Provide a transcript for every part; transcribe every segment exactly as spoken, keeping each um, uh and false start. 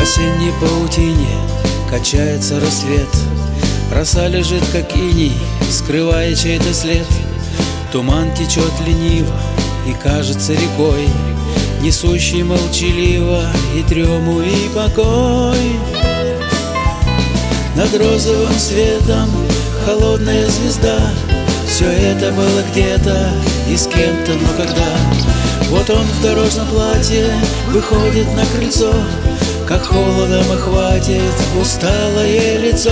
осенней паутине качается рассвет. Роса лежит, как иней, скрывая чей-то след. Туман течет лениво и кажется рекой, несущей молчаливо и трему, и покой. Над розовым светом холодная звезда. Все это было где-то и с кем-то, но когда. Вот он в дорожном платье выходит на крыльцо, как холодом охватит усталое лицо.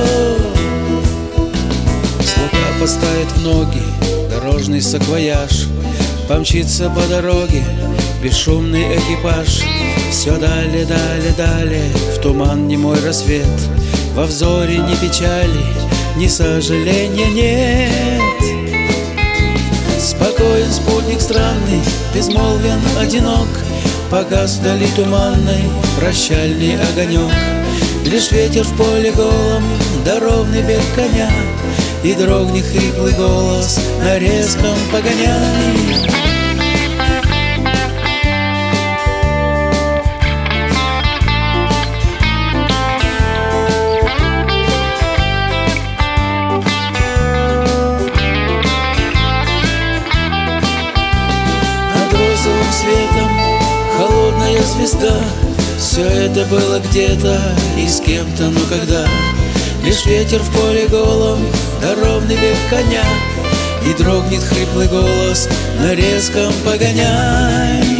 Слуга поставит в ноги дорожный саквояж, помчится по дороге бесшумный экипаж. Все далее, далее, далее, в туман немой рассвет. Во взоре ни печали, ни сожаления нет. Спокоен спутник странный, безмолвен, одинок. Погас вдали туманной прощальный огонек. Лишь ветер в поле голом, да ровный бег коня, и дрогнет хриплый голос на резком погоняй. Светом холодная звезда. Все это было где-то и с кем-то, но когда. Лишь ветер в поле голом, да ровный бег коня, и дрогнет хриплый голос на резком погоняй.